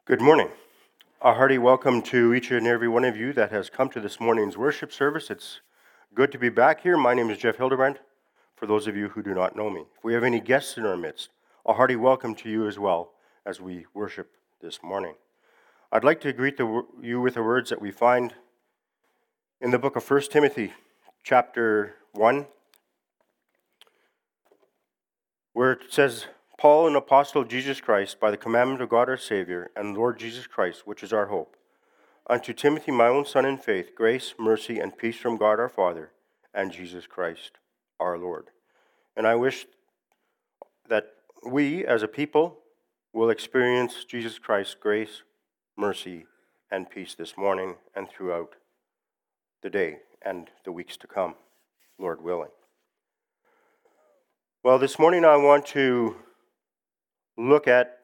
Good morning. A hearty welcome to each and every one of you that has come to this morning's worship service. It's good to be back here. My name is Jeff Hildebrand, for those of you who do not know me. If we have any guests in our midst, a hearty welcome to you as well as we worship this morning. I'd like to greet you with the words that we find in the book of 1 Timothy, chapter 1, where it says, Paul, an apostle of Jesus Christ, by the commandment of God our Savior, and Lord Jesus Christ, which is our hope, unto Timothy, my own son in faith, grace, mercy, and peace from God our Father, and Jesus Christ our Lord. And I wish that we, as a people, will experience Jesus Christ's grace, mercy, and peace this morning and throughout the day and the weeks to come, Lord willing. Well, this morning I want to look at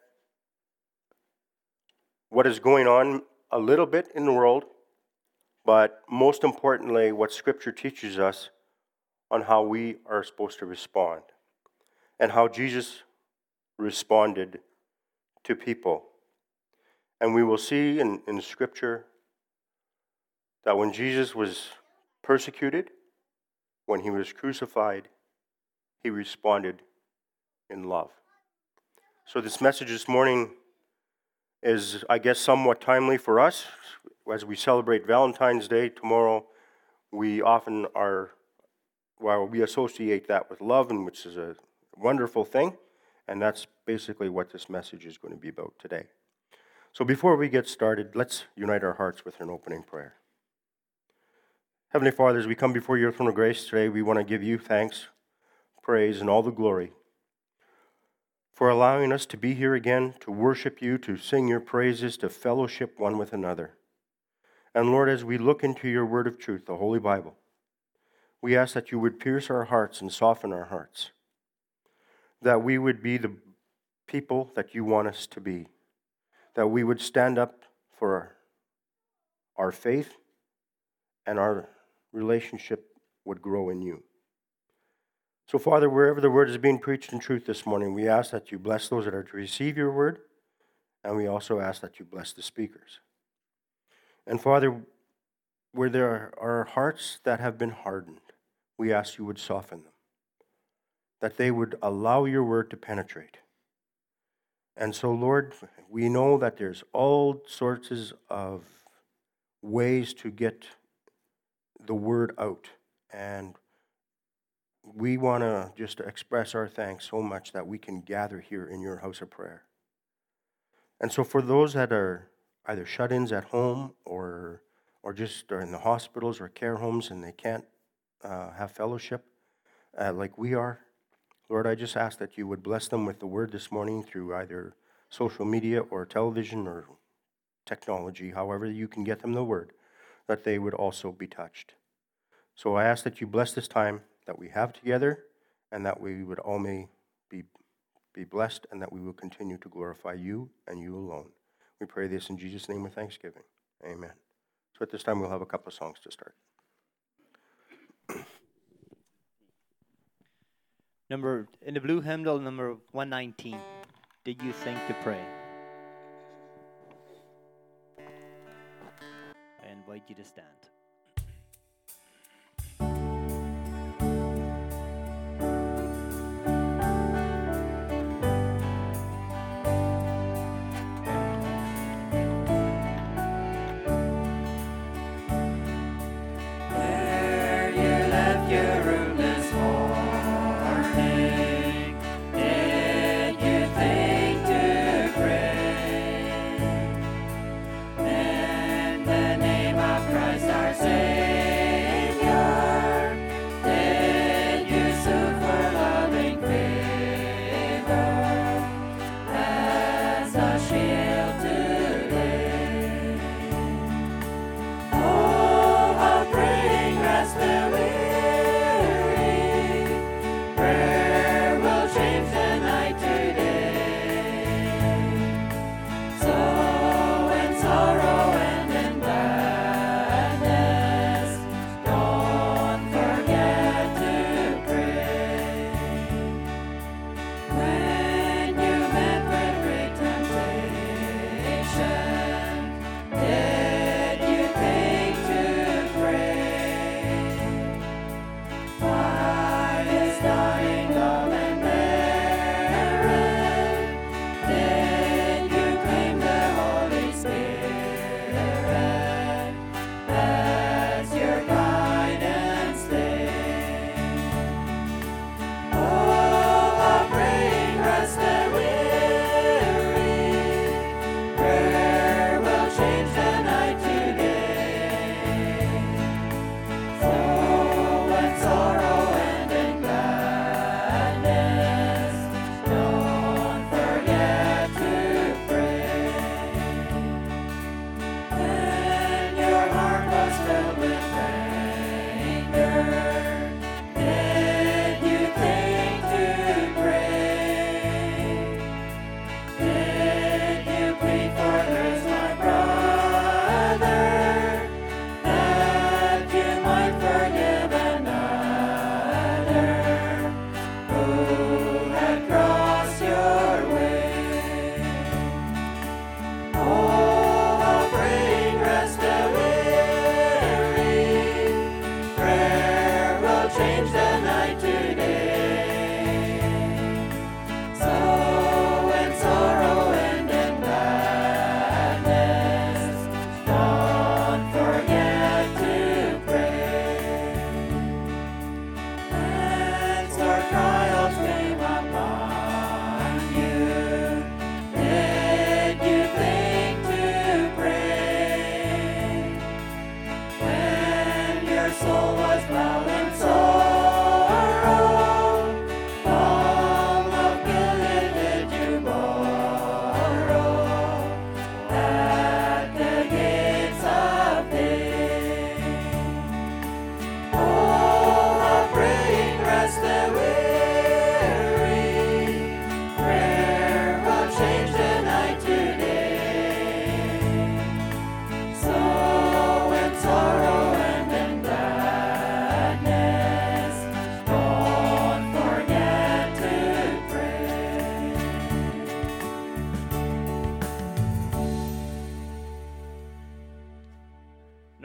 what is going on a little bit in the world, but most importantly, what Scripture teaches us on how we are supposed to respond and how Jesus responded to people. And we will see in Scripture that when Jesus was persecuted, when he was crucified, he responded in love. So this message this morning is, I guess, somewhat timely for us. As we celebrate Valentine's Day tomorrow, we often we associate that with love, and which is a wonderful thing, and that's basically what this message is going to be about today. So before we get started, let's unite our hearts with an opening prayer. Heavenly Father, as we come before your throne of grace today, we want to give you thanks, praise, and all the glory for allowing us to be here again, to worship you, to sing your praises, to fellowship one with another. And Lord, as we look into your word of truth, the Holy Bible, we ask that you would pierce our hearts and soften our hearts, that we would be the people that you want us to be, that we would stand up for our faith and our relationship would grow in you. So, Father, wherever the word is being preached in truth this morning, we ask that you bless those that are to receive your word, and we also ask that you bless the speakers. And, Father, where there are hearts that have been hardened, we ask you would soften them, that they would allow your word to penetrate. And so, Lord, we know that there's all sorts of ways to get the word out, and we want to just express our thanks so much that we can gather here in your house of prayer. And so for those that are either shut-ins at home or just are in the hospitals or care homes and they can't have fellowship like we are, Lord, I just ask that you would bless them with the word this morning through either social media or television or technology, however you can get them the word, that they would also be touched. So I ask that you bless this time that we have together, and that we would all may be blessed, and that we will continue to glorify you and you alone. We pray this in Jesus' name with thanksgiving. Amen. So at this time, we'll have a couple of songs to start. In the blue hymnal, number 119, Did You Think to Pray? I invite you to stand. Christ our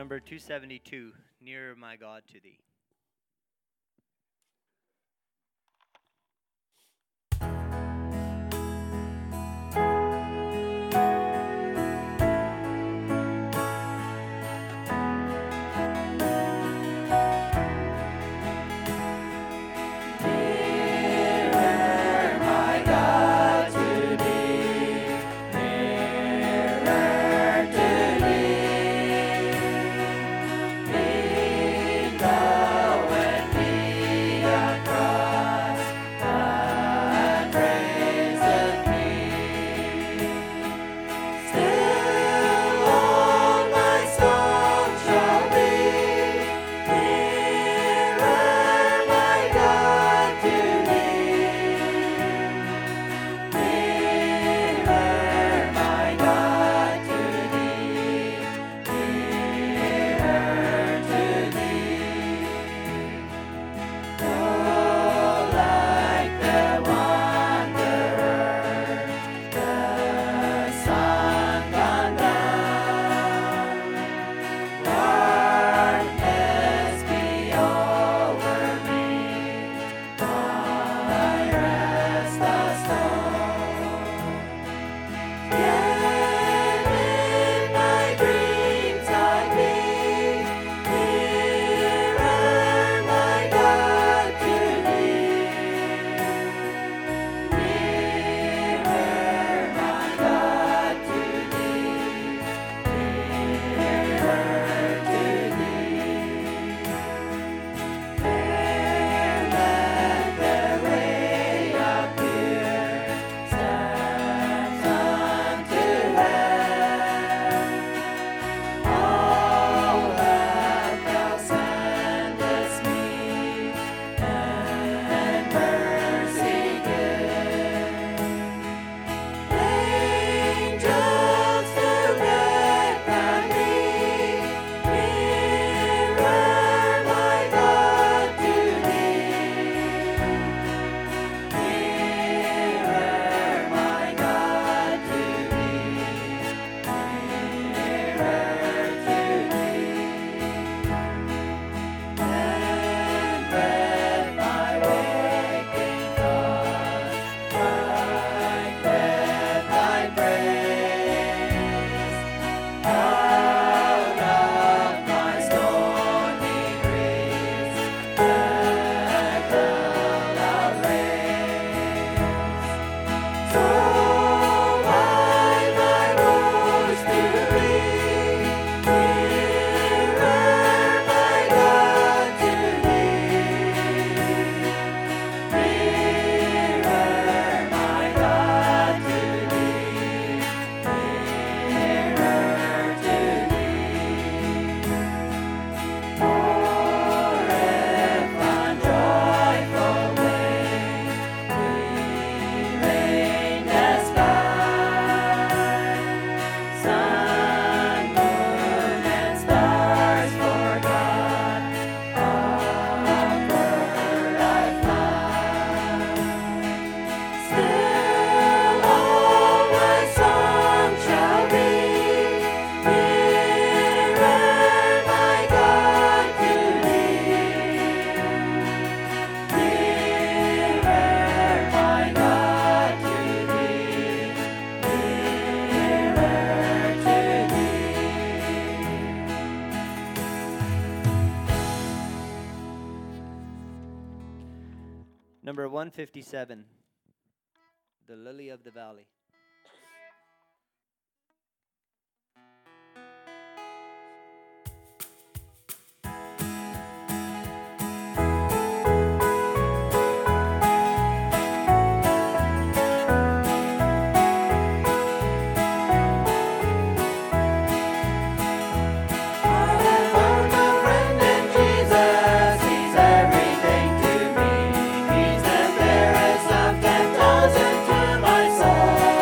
Number 272, Nearer My God to Thee. Number 157, The Lily of the Valley. Thousand to my soul.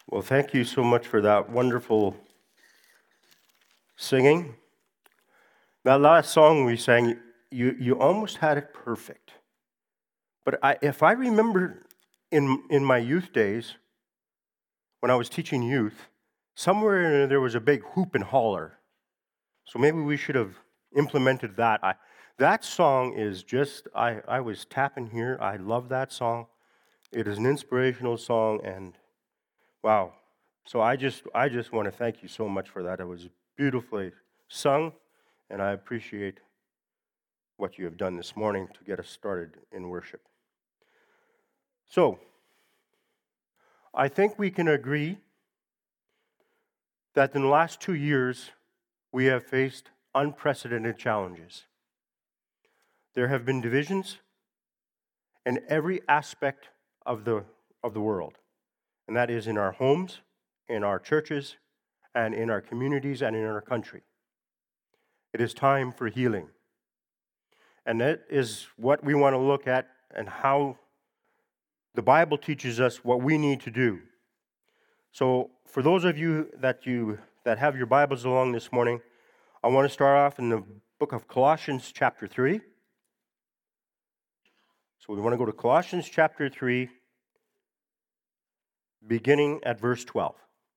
Well, thank you so much for that wonderful singing. That last song we sang, you almost had it perfect. But if I remember in my youth days, when I was teaching youth, somewhere there was a big hoop and holler. So maybe we should have implemented that. That song is just, I was tapping here. I love that song. It is an inspirational song, and wow. So I just want to thank you so much for that. It was beautifully sung, and I appreciate what you have done this morning to get us started in worship. So, I think we can agree that in the last 2 years, we have faced unprecedented challenges. There have been divisions in every aspect of the world, and that is in our homes, in our churches, and in our communities, and in our country. It is time for healing. And that is what we want to look at, and how the Bible teaches us what we need to do. So for those of you that have your Bibles along this morning, I want to start off in the book of Colossians chapter 3. So we want to go to Colossians chapter 3, beginning at verse 12.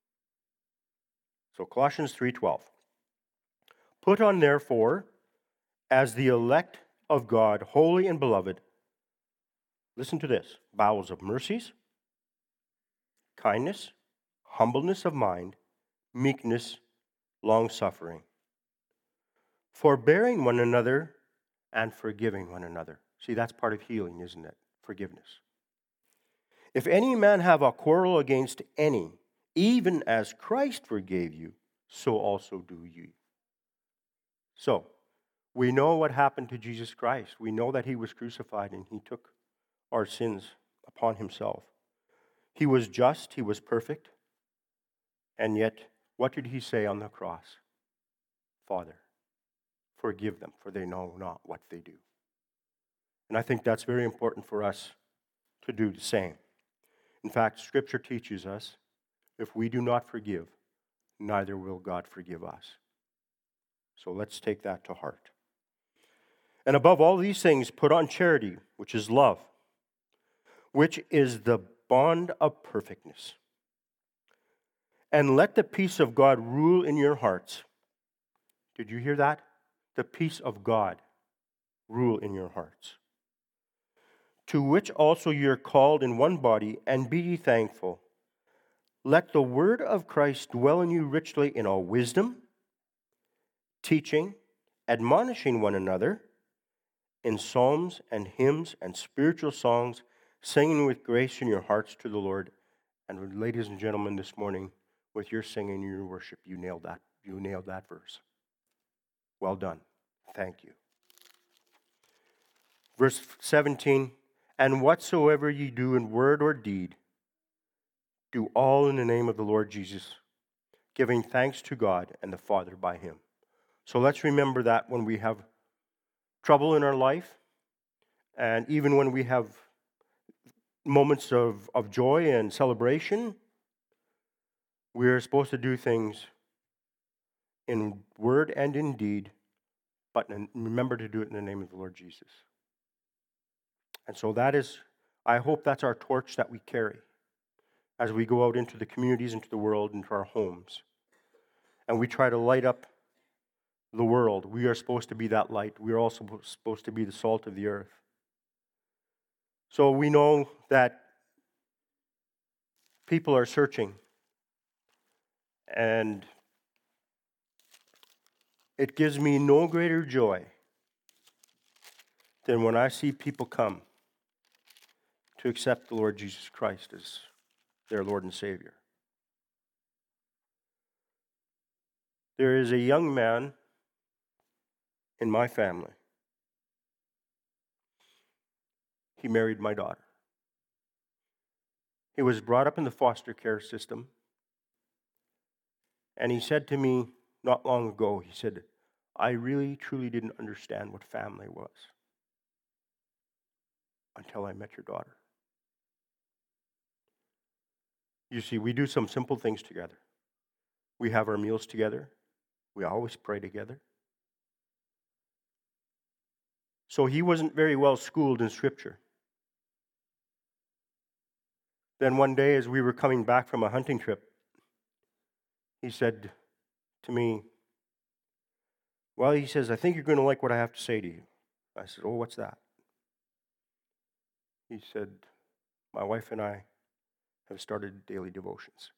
So Colossians 3:12. Put on, therefore, as the elect of God, holy and beloved, listen to this, bowels of mercies, kindness, humbleness of mind, meekness, long-suffering, forbearing one another and forgiving one another. See, that's part of healing, isn't it? Forgiveness. If any man have a quarrel against any, even as Christ forgave you, so also do ye. So, we know what happened to Jesus Christ. We know that he was crucified and he took our sins upon himself. He was just, he was perfect, and yet, what did he say on the cross? Father, forgive them, for they know not what they do. And I think that's very important for us to do the same. In fact, Scripture teaches us, if we do not forgive, neither will God forgive us. So let's take that to heart. And above all these things, put on charity, which is love, which is the bond of perfectness. And let the peace of God rule in your hearts. Did you hear that? The peace of God rule in your hearts. To which also you are called in one body, and be ye thankful. Let the word of Christ dwell in you richly in all wisdom, teaching, admonishing one another in psalms and hymns and spiritual songs, singing with grace in your hearts to the Lord. And ladies and gentlemen, this morning, with your singing and your worship, you nailed that. You nailed that verse. Well done. Thank you. Verse 17, and whatsoever ye do in word or deed, do all in the name of the Lord Jesus, giving thanks to God and the Father by him. So let's remember that when we have trouble in our life, and even when we have moments of joy and celebration, we are supposed to do things in word and in deed, but remember to do it in the name of the Lord Jesus. And so that is, I hope that's our torch that we carry as we go out into the communities, into the world, into our homes. And we try to light up the world. We are supposed to be that light. We are also supposed to be the salt of the earth. So we know that people are searching, and it gives me no greater joy than when I see people come to accept the Lord Jesus Christ as their Lord and Savior. There is a young man in my family. He married my daughter. He was brought up in the foster care system. And he said to me not long ago, he said, I really, truly didn't understand what family was until I met your daughter. You see, we do some simple things together. We have our meals together. We always pray together. So he wasn't very well schooled in Scripture. Then one day, as we were coming back from a hunting trip, he said to me, well, he says, I think you're going to like what I have to say to you. I said, oh, what's that? He said, my wife and I have started daily devotions.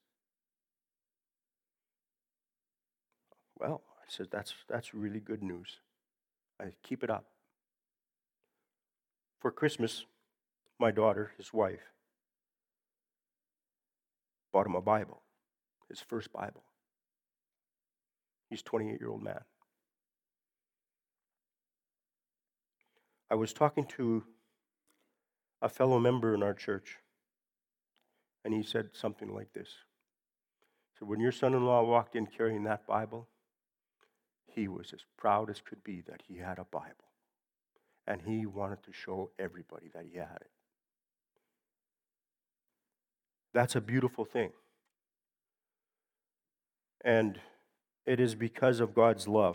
Well, I said, that's really good news. I keep it up. For Christmas, my daughter, his wife, bought him a Bible, his first Bible. He's a 28-year-old man. I was talking to a fellow member in our church, and he said something like this. So when your son-in-law walked in carrying that Bible, he was as proud as could be that he had a Bible. And he wanted to show everybody that he had it. That's a beautiful thing. And it is because of God's love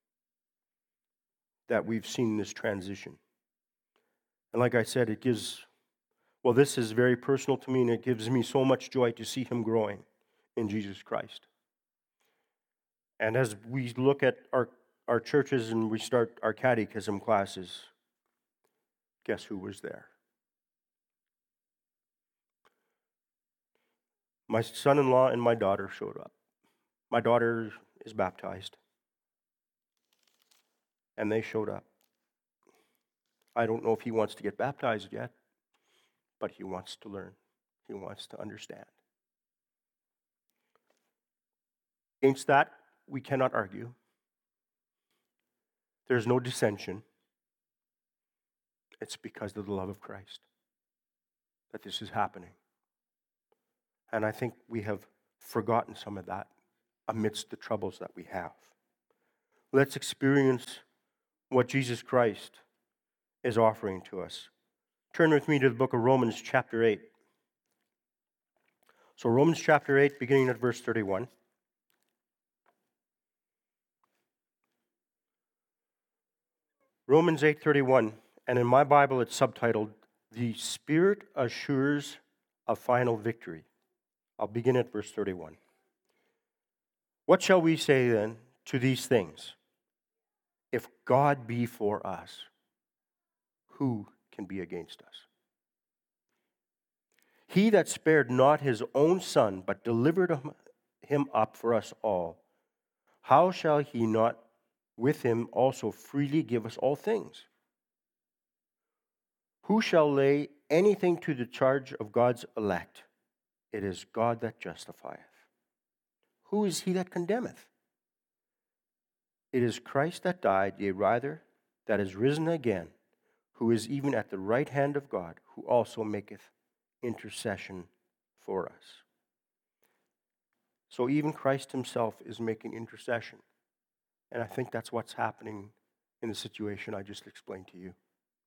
that we've seen this transition. And like I said, this is very personal to me, and it gives me so much joy to see him growing in Jesus Christ. And as we look at our churches and we start our catechism classes, guess who was there? My son-in-law and my daughter showed up. My daughter is baptized, and they showed up. I don't know if he wants to get baptized yet, but he wants to learn. He wants to understand. Against that, we cannot argue. There's no dissension. It's because of the love of Christ that this is happening. And I think we have forgotten some of that amidst the troubles that we have. Let's experience what Jesus Christ is offering to us. Turn with me to the book of Romans chapter 8. So Romans chapter 8, beginning at verse 31. Romans 8:31, and in my Bible it's subtitled, The Spirit Assures a Final Victory. I'll begin at verse 31. What shall we say then to these things? If God be for us, who can be against us? He that spared not his own son, but delivered him up for us all, how shall he not with him also freely give us all things? Who shall lay anything to the charge of God's elect? It is God that justifieth. Who is he that condemneth? It is Christ that died, yea rather, that is risen again, who is even at the right hand of God, who also maketh intercession for us. So even Christ himself is making intercession. And I think that's what's happening in the situation I just explained to you.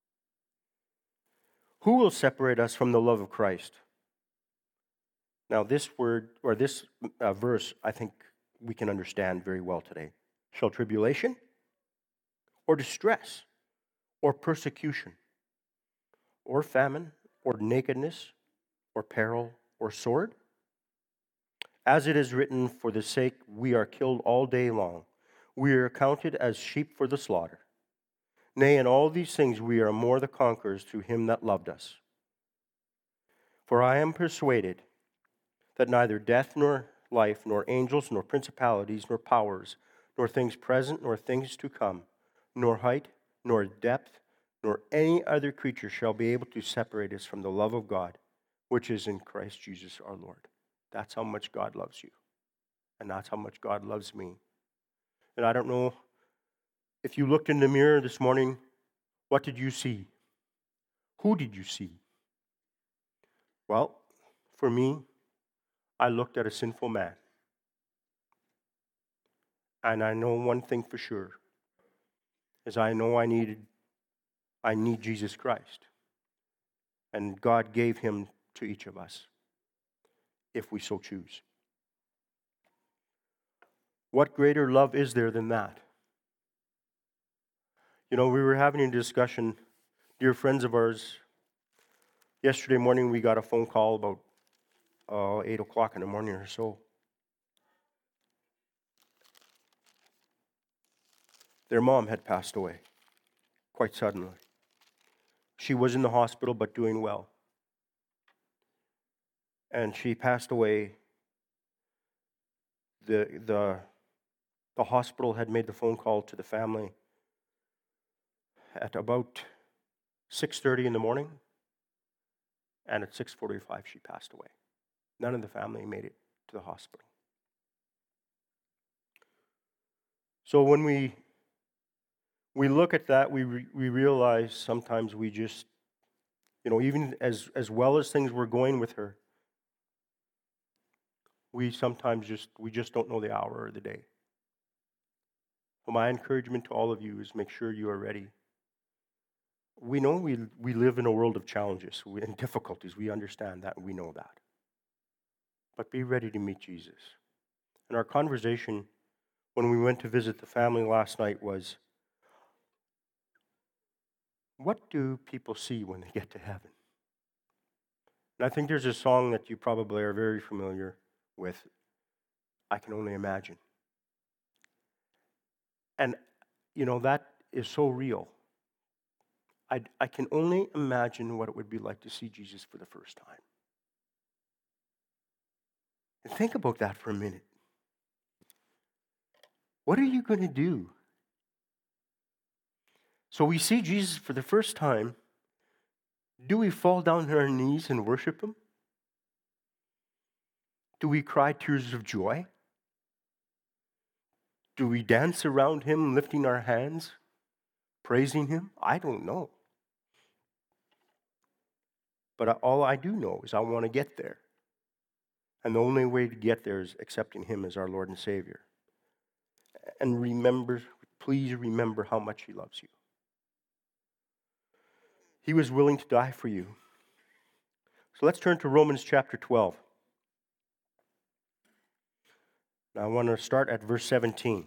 Who will separate us from the love of Christ? Now this word, or this verse, I think we can understand very well today. Shall tribulation, or distress, or persecution, or famine, or nakedness, or peril, or sword? As it is written, for the sake we are killed all day long. We are counted as sheep for the slaughter. Nay, in all these things we are more the conquerors through him that loved us. For I am persuaded that neither death nor life, nor angels, nor principalities, nor powers, nor things present, nor things to come, nor height, nor depth, nor any other creature shall be able to separate us from the love of God, which is in Christ Jesus our Lord. That's how much God loves you. And that's how much God loves me. And I don't know, if you looked in the mirror this morning, what did you see? Who did you see? Well, for me, I looked at a sinful man. And I know one thing for sure, is I know I need Jesus Christ. And God gave him to each of us. if we so choose. What greater love is there than that? You know, we were having a discussion, dear friends of ours. Yesterday morning, we got a phone call about 8 o'clock in the morning or so. Their mom had passed away quite suddenly. She was in the hospital but doing well. And she passed away. The hospital had made the phone call to the family at about 6:30 in the morning, and at 6:45 she passed away. None of the family made it to the hospital. So when we look at that, we realize sometimes we just, even as well as things were going with her, we sometimes just don't know the hour or the day. So my encouragement to all of you is make sure you are ready. We know we live in a world of challenges and difficulties. We understand that and we know that. But be ready to meet Jesus. And our conversation when we went to visit the family last night was, what do people see when they get to heaven? And I think there's a song that you probably are very familiar with, I Can Only Imagine. And, that is so real. I can only imagine what it would be like to see Jesus for the first time. And think about that for a minute. What are you going to do? So we see Jesus for the first time. Do we fall down on our knees and worship him? Do we cry tears of joy? Do we dance around him, lifting our hands, praising him? I don't know. But all I do know is I want to get there. And the only way to get there is accepting him as our Lord and Savior. And please remember how much he loves you. He was willing to die for you. So let's turn to Romans chapter 12. Now I want to start at verse 17.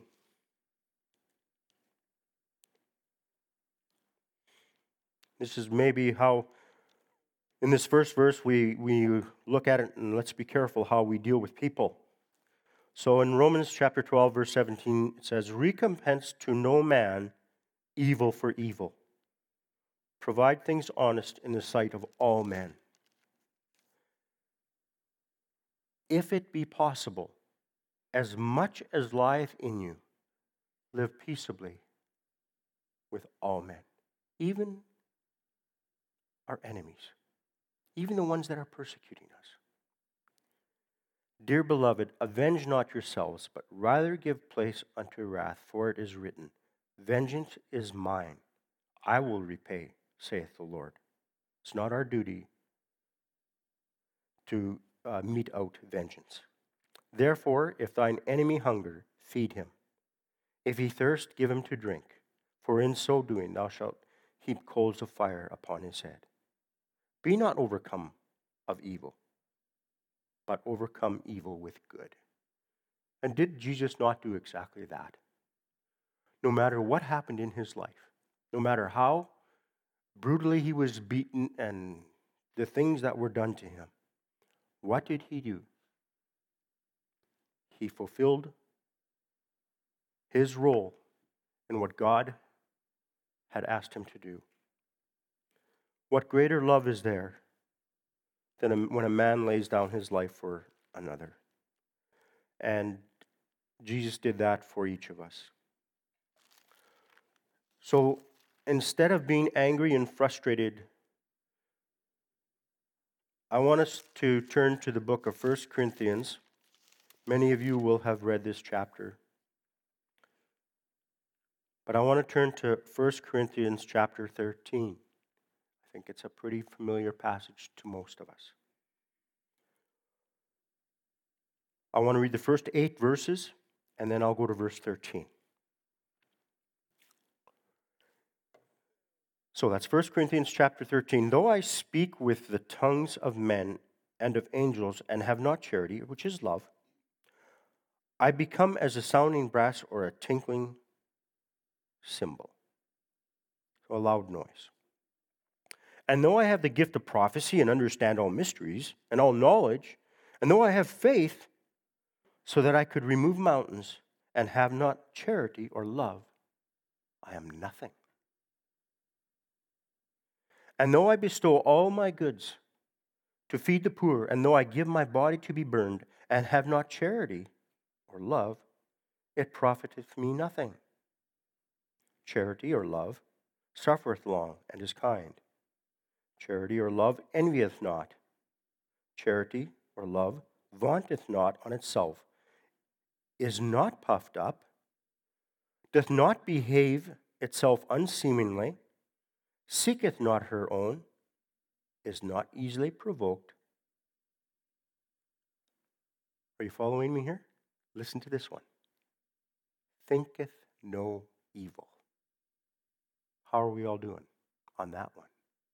This is maybe how, in this first verse, we look at it, and let's be careful how we deal with people. So in Romans chapter 12, verse 17, it says, "Recompense to no man evil for evil. Provide things honest in the sight of all men. If it be possible, as much as lieth in you, live peaceably with all men, even our enemies, even the ones that are persecuting us. Dear beloved, avenge not yourselves, but rather give place unto wrath, for it is written, Vengeance is mine, I will repay, saith the Lord." It's not our duty to mete out vengeance. "Therefore, if thine enemy hunger, feed him. If he thirst, give him to drink. For in so doing thou shalt heap coals of fire upon his head. Be not overcome of evil, but overcome evil with good." And did Jesus not do exactly that? No matter what happened in his life, no matter how brutally he was beaten and the things that were done to him, what did he do? He fulfilled his role in what God had asked him to do. What greater love is there than when a man lays down his life for another? And Jesus did that for each of us. So instead of being angry and frustrated, I want us to turn to the book of 1 Corinthians. Many of you will have read this chapter. But I want to turn to 1 Corinthians chapter 13. I think it's a pretty familiar passage to most of us. I want to read the first 8 verses, and then I'll go to verse 13. So that's 1 Corinthians chapter 13. "Though I speak with the tongues of men and of angels, and have not charity, which is love, I become as a sounding brass or a tinkling cymbal. So a loud noise. And though I have the gift of prophecy and understand all mysteries and all knowledge, and though I have faith so that I could remove mountains and have not charity or love, I am nothing. And though I bestow all my goods to feed the poor, and though I give my body to be burned and have not charity or love, it profiteth me nothing. Charity or love suffereth long and is kind. Charity or love envieth not. Charity or love vaunteth not on itself, is not puffed up, doth not behave itself unseemingly, seeketh not her own, is not easily provoked. Are you following me here? Listen to this one. Thinketh no evil. How are we all doing on that one?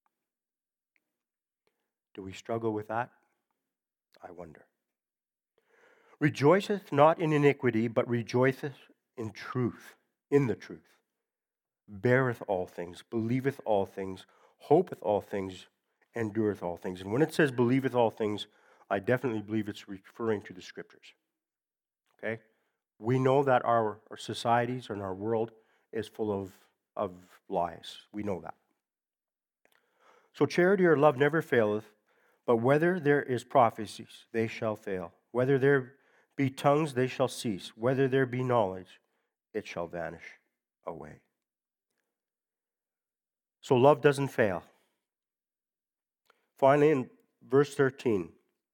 Do we struggle with that? I wonder. Rejoiceth not in iniquity, but rejoiceth in truth, in the truth. Beareth all things, believeth all things, hopeth all things, endureth all things. And when it says believeth all things, I definitely believe it's referring to the scriptures. Okay? We know that our societies and our world is full of lies. We know that. So charity or love never faileth, but whether there is prophecies, they shall fail. Whether there be tongues, they shall cease. Whether there be knowledge, it shall vanish away. So love doesn't fail. Finally, in verse 13,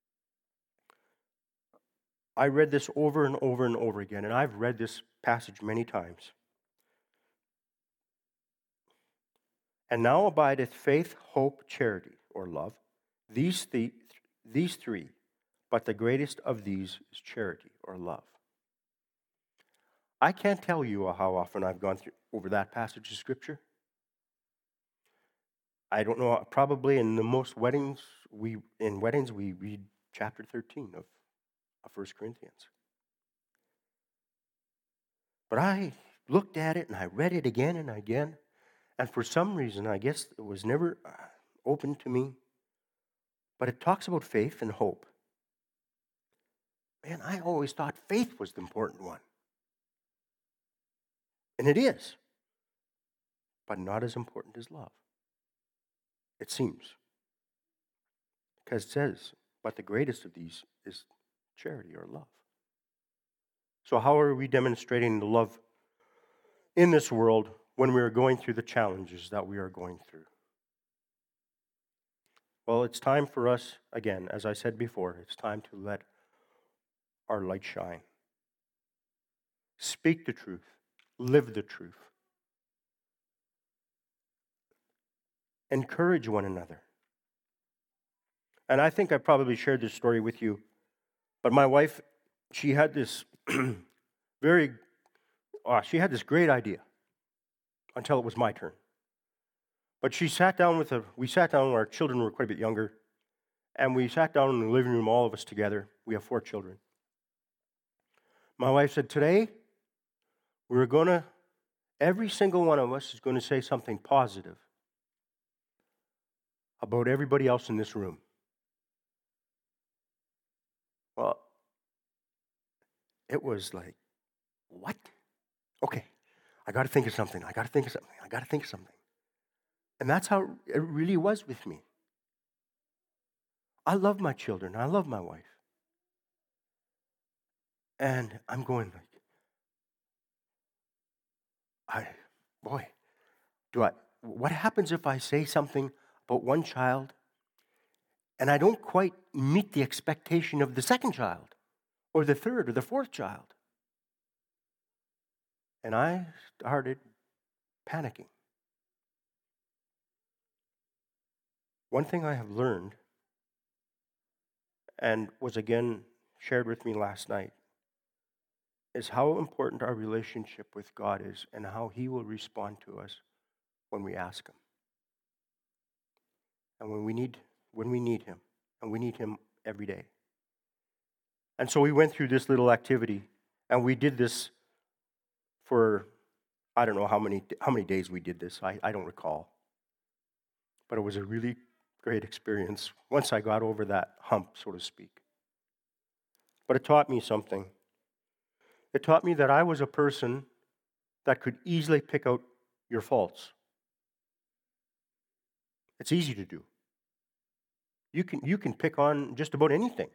I read this over and over and over again, and I've read this passage many times. And now abideth faith, hope, charity, or love, these three, but the greatest of these is charity, or love. I can't tell you how often I've gone over that passage of Scripture. I don't know, probably in the most weddings we read chapter 13 of 1 Corinthians. But I looked at it and I read it again and again, and for some reason, I guess it was never open to me, but it talks about faith and hope. Man, I always thought faith was the important one. And it is, but not as important as love. It seems. Because it says, but the greatest of these is charity or love. So how are we demonstrating the love in this world when we are going through the challenges that we are going through? Well, it's time for us, again, as I said before, it's time to let our light shine. Speak the truth. Live the truth. Encourage one another. And I think I probably shared this story with you, but my wife, she had this she had this great idea until it was my turn. But we sat down, our children were quite a bit younger, and we sat down in the living room, all of us together. We have 4 children. My wife said, today, every single one of us is going to say something positive about everybody else in this room. Well, it was like, what? Okay, I got to think of something. And that's how it really was with me. I love my children. I love my wife. And I'm going what happens if I say something about one child and I don't quite meet the expectation of the second child or the third or the fourth child? And I started panicking. One thing I have learned, and was again shared with me last night, is how important our relationship with God is and how He will respond to us when we ask Him. And when we need Him, and we need Him every day. And so we went through this little activity, and we did this for, I don't know how many days we did this. I don't recall. But it was a really great experience once I got over that hump, so to speak. But it taught me something. It taught me that I was a person that could easily pick out your faults. It's easy to do. You can pick on just about anything.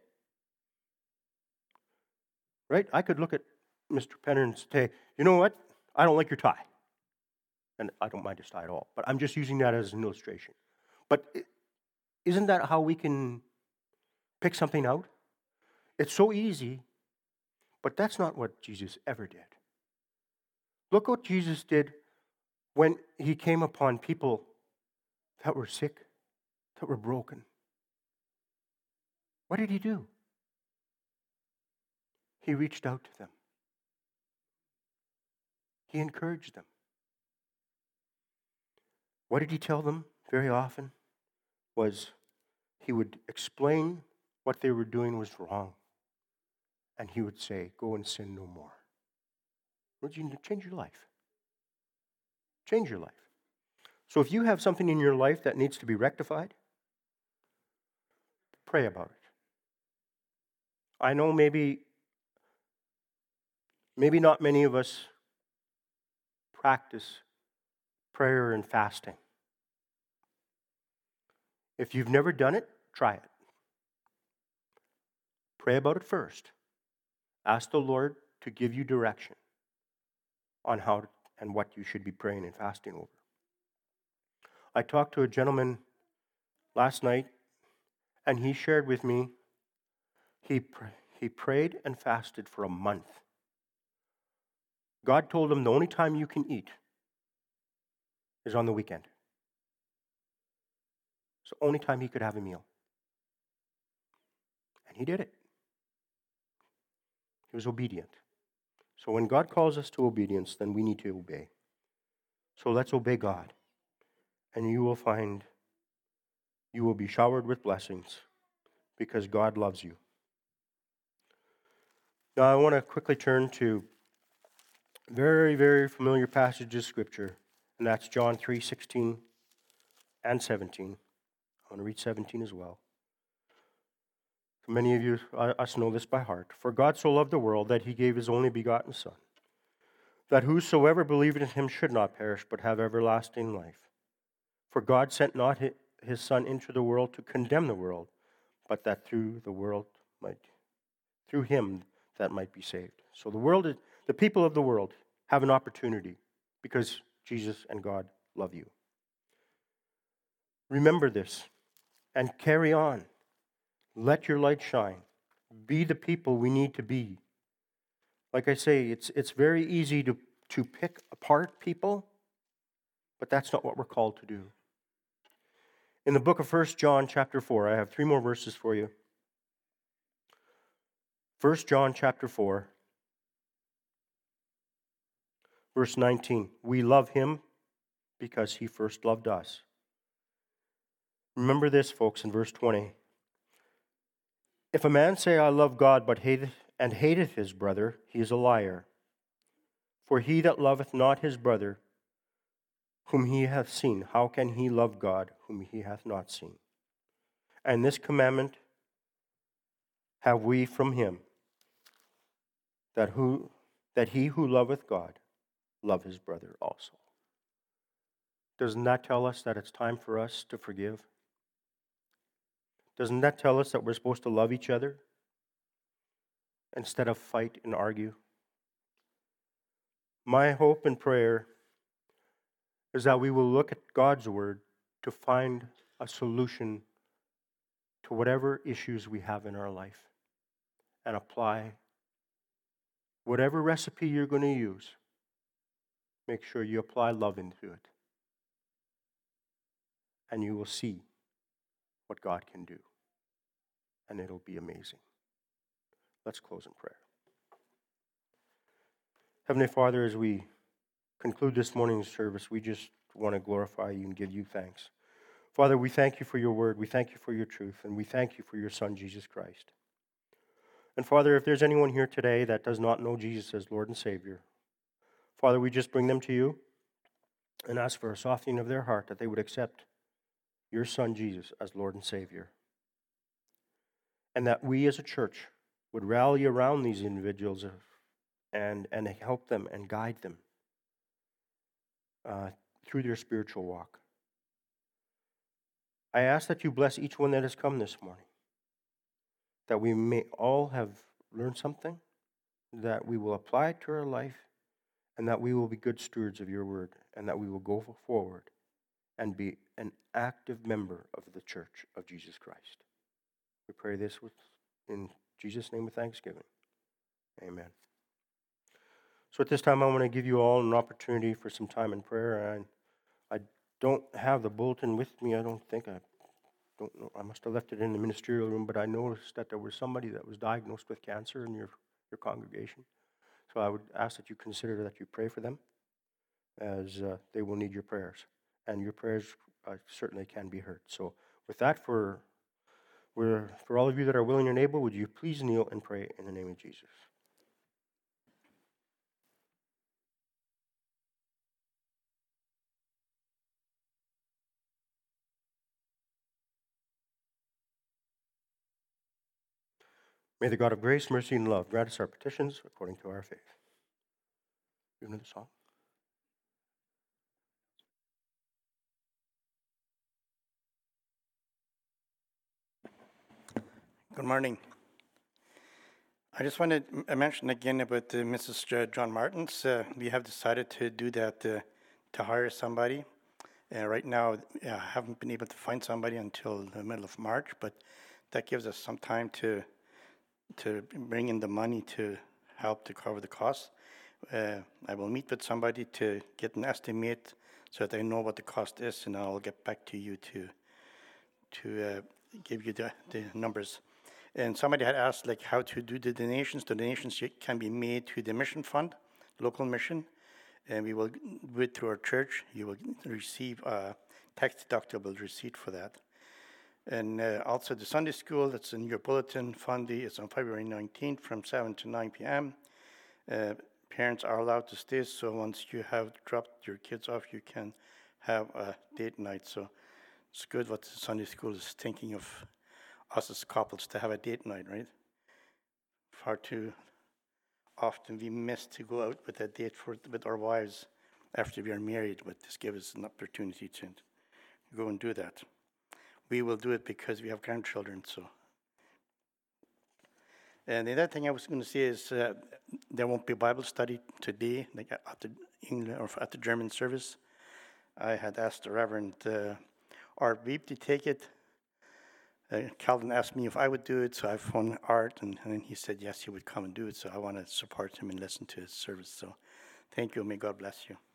Right? I could look at Mr. Penner and say, you know what? I don't like your tie. And I don't mind his tie at all. But I'm just using that as an illustration. But isn't that how we can pick something out? It's so easy, but that's not what Jesus ever did. Look what Jesus did when he came upon people that were sick, that were broken. What did he do? He reached out to them. He encouraged them. What did he tell them very often? Was he would explain what they were doing was wrong. And he would say, go and sin no more. Would you change your life? Change your life. So if you have something in your life that needs to be rectified, pray about it. I know maybe not many of us practice prayer and fasting. If you've never done it, try it. Pray about it first. Ask the Lord to give you direction on how and what you should be praying and fasting over. I talked to a gentleman last night, and he shared with me he prayed and fasted for a month. God told him the only time you can eat is on the weekend. It's the only time he could have a meal. And he did it. He was obedient. So when God calls us to obedience, then we need to obey. So let's obey God. And you will find you will be showered with blessings because God loves you. Now I want to quickly turn to a very, very familiar passage of Scripture, and that's John 3:16 and 17. I want to read 17 as well. Many of you, us know this by heart. For God so loved the world that he gave his only begotten Son, that whosoever believeth in him should not perish, but have everlasting life. For God sent not his Son into the world to condemn the world, but that through him that might be saved. So the people of the world have an opportunity because Jesus and God love you. Remember this and carry on. Let your light shine. Be the people we need to be. Like I say, it's very easy to pick apart people, but that's not what we're called to do. In the book of 1 John chapter 4, I have 3 more verses for you. 1 John chapter 4, verse 19. We love him because he first loved us. Remember this, folks, in verse 20. If a man say, I love God, but hateth his brother, he is a liar. For he that loveth not his brother, whom he hath seen, how can he love God, whom he hath not seen? And this commandment have we from him, that he who loveth God, love his brother also. Doesn't that tell us that it's time for us to forgive? Doesn't that tell us that we're supposed to love each other instead of fight and argue? My hope and prayer is that we will look at God's word to find a solution to whatever issues we have in our life and apply whatever recipe you're going to use. Make sure you apply love into it. And you will see what God can do. And it'll be amazing. Let's close in prayer. Heavenly Father, as we conclude this morning's service, we just want to glorify you and give you thanks Father, we thank you for your word. We thank you for your truth. And we thank you for your Son, Jesus Christ. And Father, if there's anyone here today that does not know Jesus as Lord and Savior, Father, we just bring them to you and ask for a softening of their heart that they would accept your Son, Jesus, as Lord and Savior. And that we as a church would rally around these individuals and help them and guide them through their spiritual walk. I ask that you bless each one that has come this morning, that we may all have learned something, that we will apply it to our life, and that we will be good stewards of your word, and that we will go forward and be an active member of the church of Jesus Christ. We pray this in Jesus' name with thanksgiving. Amen. So at this time, I want to give you all an opportunity for some time in prayer. And I don't have the bulletin with me. I don't know. I must have left it in the ministerial room, but I noticed that there was somebody that was diagnosed with cancer in your congregation. So I would ask that you consider that you pray for them, as they will need your prayers. And your prayers certainly can be heard. So with that, for all of you that are willing and able, would you please kneel and pray in the name of Jesus? May the God of grace, mercy, and love grant us our petitions according to our faith. You know the song? Good morning. I just wanted to mention again about Mrs. John Martins. We have decided to do that, to hire somebody. Right now, I haven't been able to find somebody until the middle of March, but that gives us some time to bring in the money to help to cover the costs. I will meet with somebody to get an estimate so that I know what the cost is, and I'll get back to you to give you the numbers. And somebody had asked like how to do the donations. The donations can be made to the mission fund, local mission, and we will do it through our church. You will receive a tax-deductible receipt for that. And also the Sunday school, that's in your bulletin, Fundy, is on February 19th from 7 to 9 p.m. Parents are allowed to stay, so once you have dropped your kids off, you can have a date night. So it's good what the Sunday school is thinking of us as couples to have a date night, right? Far too often we miss to go out with a date with our wives after we are married, but this gives us an opportunity to go and do that. We will do it because we have grandchildren, so. And the other thing I was going to say is there won't be Bible study today, like at the English or at the German service. I had asked the Reverend Art Weep to take it. Calvin asked me if I would do it, so I phoned Art, and then he said yes, he would come and do it. So I want to support him and listen to his service. So thank you. May God bless you.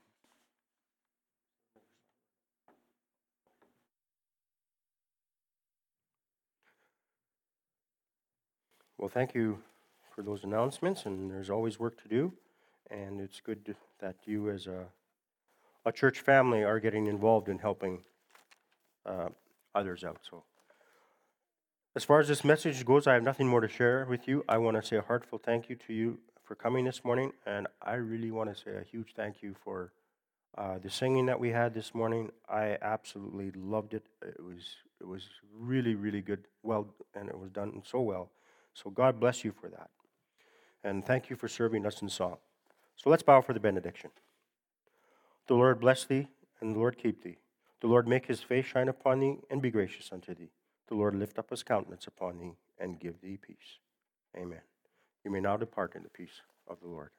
Well, thank you for those announcements, and there's always work to do, and it's good that you as a church family are getting involved in helping others out. So as far as this message goes, I have nothing more to share with you. I want to say a heartfelt thank you to you for coming this morning, and I really want to say a huge thank you for the singing that we had this morning. I absolutely loved it. It was really, really good, well, and it was done so well. So God bless you for that. And thank you for serving us in song. So let's bow for the benediction. The Lord bless thee, and the Lord keep thee. The Lord make his face shine upon thee, and be gracious unto thee. The Lord lift up his countenance upon thee, and give thee peace. Amen. You may now depart in the peace of the Lord.